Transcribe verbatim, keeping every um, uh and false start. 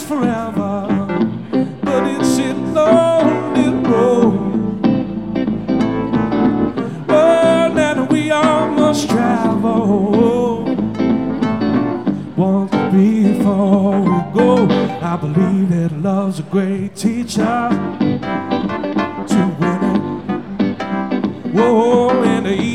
last forever, but it's a lonely road, one that we all must travel. Once before we go, I believe that love's a great teacher to win it. Whoa, and the